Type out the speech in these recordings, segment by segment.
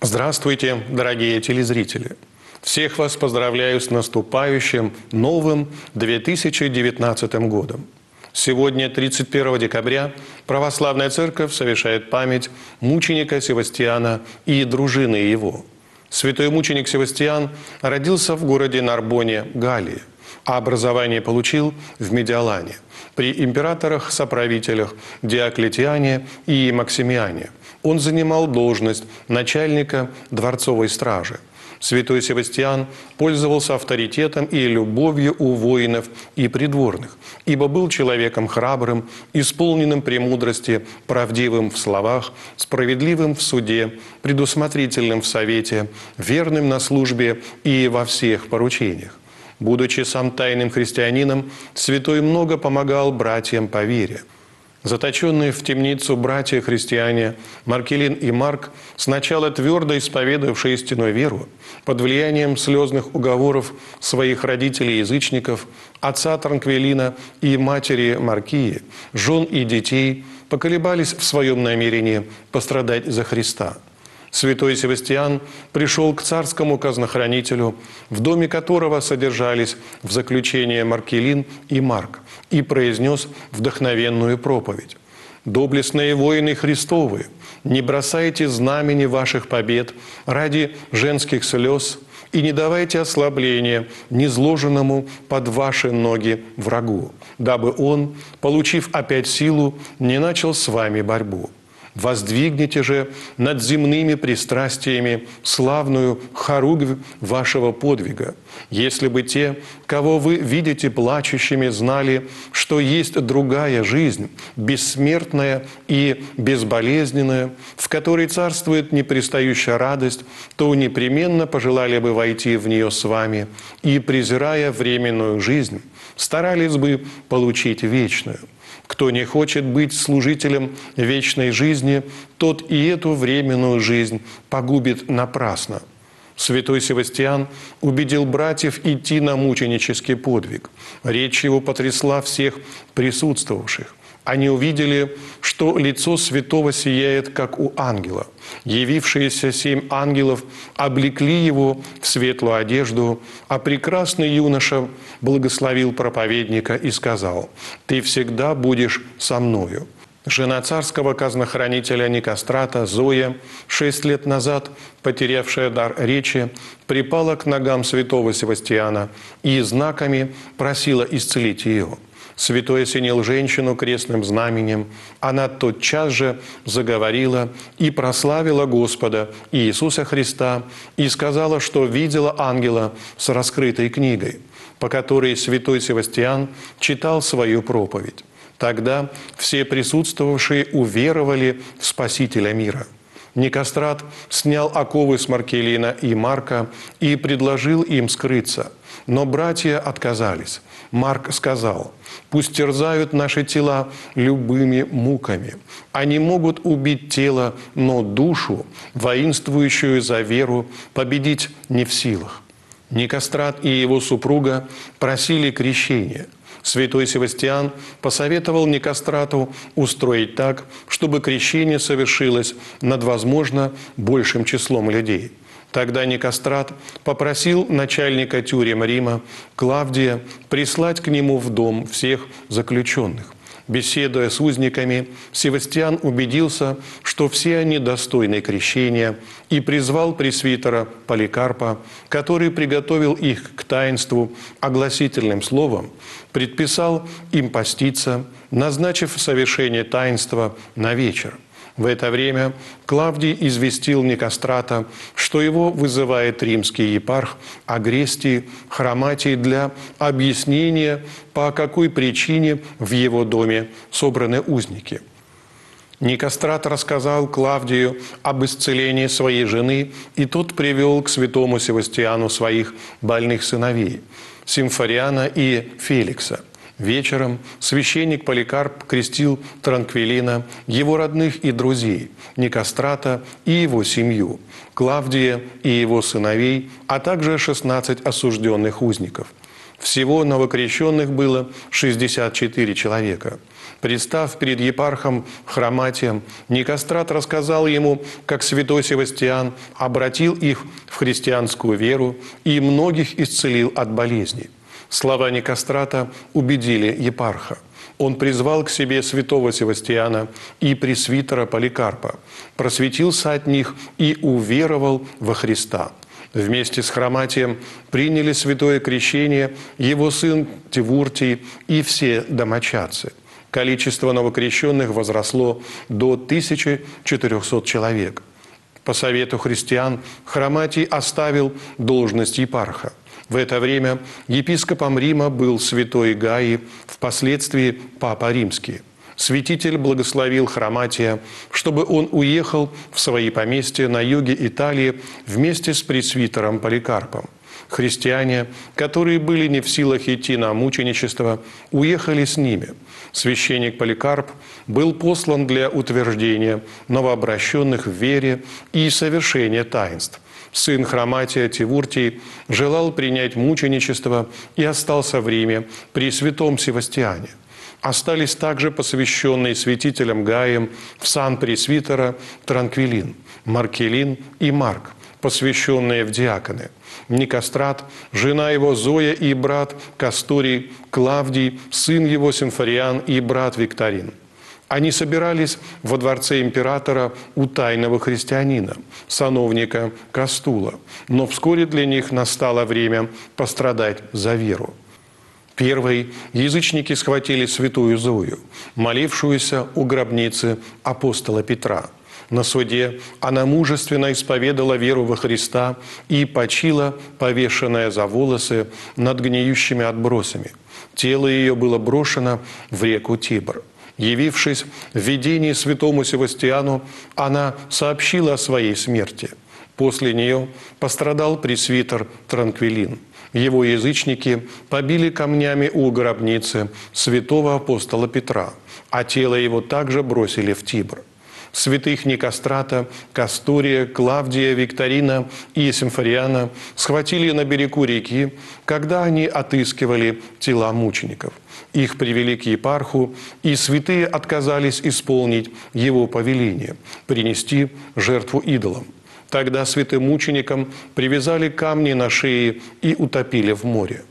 Здравствуйте, дорогие телезрители! Всех вас поздравляю с наступающим новым 2019 годом. Сегодня, 31 декабря, Православная Церковь совершает память мученика Севастиана и дружины его. Святой мученик Севастиан родился в городе Нарбоне, Галлии, а образование получил в Медиолане при императорах-соправителях Диоклетиане и Максимиане. Он занимал должность начальника дворцовой стражи. Святой Севастиан пользовался авторитетом и любовью у воинов и придворных, ибо был человеком храбрым, исполненным премудрости, правдивым в словах, справедливым в суде, предусмотрительным в совете, верным на службе и во всех поручениях. Будучи сам тайным христианином, святой много помогал братьям по вере. Заточенные в темницу братья-христиане Маркелин и Марк, сначала твердо исповедовавшие истинную веру, под влиянием слезных уговоров своих родителей-язычников, отца Транквилина и матери Маркии, жен и детей, поколебались в своем намерении пострадать за Христа. Святой Севастиан пришел к царскому казнохранителю, в доме которого содержались в заключении Маркелин и Марк, и произнес вдохновенную проповедь. «Доблестные воины Христовы, не бросайте знамени ваших побед ради женских слез и не давайте ослабления низложенному под ваши ноги врагу, дабы он, получив опять силу, не начал с вами борьбу. Воздвигните же над земными пристрастиями славную хоругвь вашего подвига, если бы те, кого вы видите плачущими, знали, что есть другая жизнь, бессмертная и безболезненная, в которой царствует непрестающая радость, то непременно пожелали бы войти в нее с вами и, презирая временную жизнь, старались бы получить вечную. Кто не хочет быть служителем вечной жизни, тот и эту временную жизнь погубит напрасно». Святой Севастиан убедил братьев идти на мученический подвиг. Речь его потрясла всех присутствовавших. Они увидели, что лицо святого сияет, как у ангела. Явившиеся 7 ангелов облекли его в светлую одежду, а прекрасный юноша благословил проповедника и сказал: «Ты всегда будешь со мною». Жена царского казнохранителя Никострата, Зоя, 6 лет назад, потерявшая дар речи, припала к ногам святого Севастиана и знаками просила исцелить ее. Святой осенил женщину крестным знаменем. Она тотчас же заговорила и прославила Господа Иисуса Христа и сказала, что видела ангела с раскрытой книгой, по которой святой Севастиан читал свою проповедь. Тогда все присутствовавшие уверовали в Спасителя мира. Никострат снял оковы с Маркелина и Марка и предложил им скрыться, но братья отказались. Марк сказал: «Пусть терзают наши тела любыми муками. Они могут убить тело, но душу, воинствующую за веру, победить не в силах». Никострат и его супруга просили крещения. Святой Севастиан посоветовал Никострату устроить так, чтобы крещение совершилось над, возможно, большим числом людей. Тогда Никострат попросил начальника тюрем Рима Клавдия прислать к нему в дом всех заключенных. Беседуя с узниками, Севастиан убедился, что все они достойны крещения, и призвал пресвитера Поликарпа, который приготовил их к таинству огласительным словом, предписал им поститься, назначив совершение таинства на вечер. В это время Клавдий известил Никострата, что его вызывает римский епарх Агрестий Хроматий для объяснения, по какой причине в его доме собраны узники. Никострат рассказал Клавдию об исцелении своей жены, и тот привел к святому Севастиану своих больных сыновей – Симфориана и Феликса. Вечером священник Поликарп крестил Транквилина, его родных и друзей, Никострата и его семью, Клавдия и его сыновей, а также 16 осужденных узников. Всего новокрещенных было 64 человека. Представ перед епархом Хроматием, Никострат рассказал ему, как святой Севастиан обратил их в христианскую веру и многих исцелил от болезней. Слова Никострата убедили епарха. Он призвал к себе святого Севастиана и пресвитера Поликарпа, просветился от них и уверовал во Христа. Вместе с Хроматием приняли святое крещение его сын Тивуртий и все домочадцы. Количество новокрещенных возросло до 1400 человек. По совету христиан Хроматий оставил должность епарха. В это время епископом Рима был святой Гаий, впоследствии Папа Римский. Святитель благословил Хроматия, чтобы он уехал в свои поместья на юге Италии вместе с пресвитером Поликарпом. Христиане, которые были не в силах идти на мученичество, уехали с ними. Священник Поликарп был послан для утверждения новообращенных в вере и совершения таинств. Сын Хроматия Тивуртий желал принять мученичество и остался в Риме при святом Севастиане. Остались также посвященные святителям Гаием в сан пресвитера Транквилин, Маркелин и Марк, посвященные в диаконы. Никострат, жена его Зоя и брат Кастурий, Клавдий, сын его Симфориан и брат Викторин. Они собирались во дворце императора у тайного христианина, сановника Кастула, но вскоре для них настало время пострадать за веру. Первые язычники схватили святую Зою, молившуюся у гробницы апостола Петра. На суде она мужественно исповедала веру во Христа и почила, повешенная за волосы над гниющими отбросами. Тело ее было брошено в реку Тибр. Явившись в видении святому Севастиану, она сообщила о своей смерти. После нее пострадал пресвитер Транквилин. Его язычники побили камнями у гробницы святого апостола Петра, а тело его также бросили в Тибр. Святых Никострата, Кастурия, Клавдия, Викторина и Симфориана схватили на берегу реки, когда они отыскивали тела мучеников. Их привели к епарху, и святые отказались исполнить его повеление – принести жертву идолам. Тогда святым мученикам привязали камни на шее и утопили в море.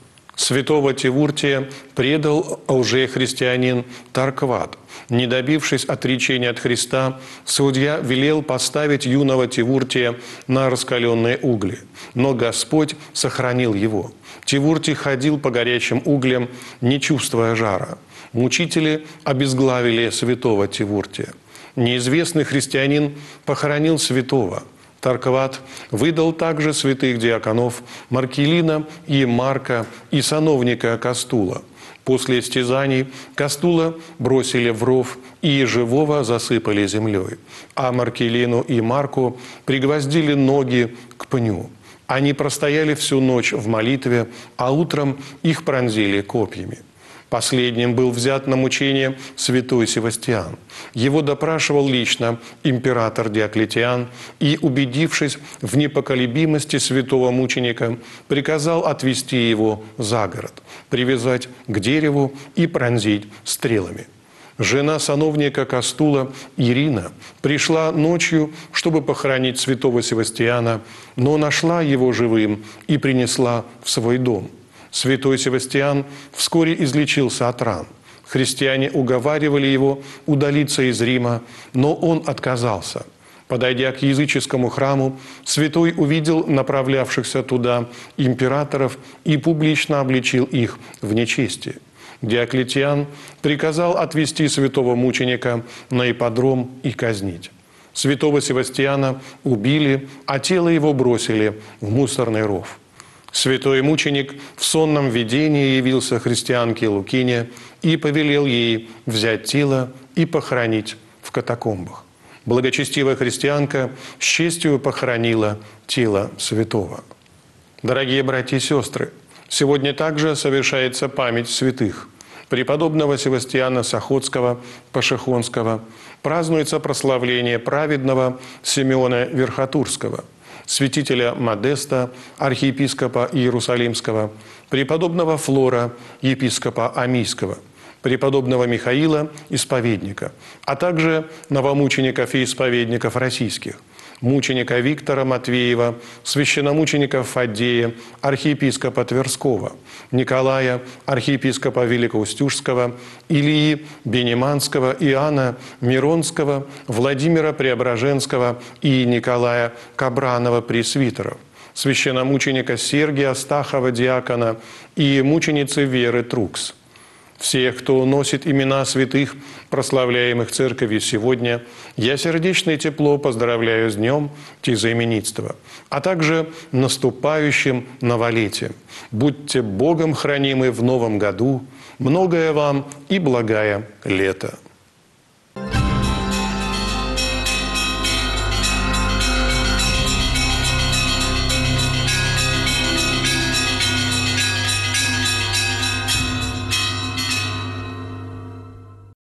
Святого Тивуртия предал лжехристианин Таркват. Не добившись отречения от Христа, судья велел поставить юного Тивуртия на раскаленные угли. Но Господь сохранил его. Тивуртий ходил по горячим углям, не чувствуя жара. Мучители обезглавили святого Тивуртия. Неизвестный христианин похоронил святого. Таркват выдал также святых диаконов Маркелина и Марка и сановника Кастула. После истязаний Кастула бросили в ров и живого засыпали землей, а Маркелину и Марку пригвоздили ноги к пню. Они простояли всю ночь в молитве, а утром их пронзили копьями. Последним был взят на мучение святой Севастиан. Его допрашивал лично император Диоклетиан и, убедившись в непоколебимости святого мученика, приказал отвести его за город, привязать к дереву и пронзить стрелами. Жена сановника Кастула Ирина пришла ночью, чтобы похоронить святого Севастиана, но нашла его живым и принесла в свой дом. Святой Севастиан вскоре излечился от ран. Христиане уговаривали его удалиться из Рима, но он отказался. Подойдя к языческому храму, святой увидел направлявшихся туда императоров и публично обличил их в нечестие. Диоклетиан приказал отвести святого мученика на ипподром и казнить. Святого Севастиана убили, а тело его бросили в мусорный ров. Святой мученик в сонном видении явился христианке Лукине и повелел ей взять тело и похоронить в катакомбах. Благочестивая христианка с честью похоронила тело святого. Дорогие братья и сестры, сегодня также совершается память святых. Преподобного Севастиана Сахотского, Пашихонского, празднуется прославление праведного Симеона Верхотурского, святителя Модеста, архиепископа Иерусалимского, преподобного Флора, епископа Амийского, преподобного Михаила Исповедника, а также новомучеников и исповедников российских: мученика Виктора Матвеева, священномученика Фаддея, архиепископа Тверского, Николая, архиепископа Великоустюжского, Илии Бенеманского, Иоанна Миронского, Владимира Преображенского и Николая Кабранова, пресвитеров, священномученика Сергия Астахова, диакона, и мученицы Веры Трукс. Всех, кто носит имена святых, прославляемых Церковью сегодня, я сердечно и тепло поздравляю с днем тезаименитства, а также наступающим новолетием. Будьте Богом хранимы в новом году, многое вам и благая лето.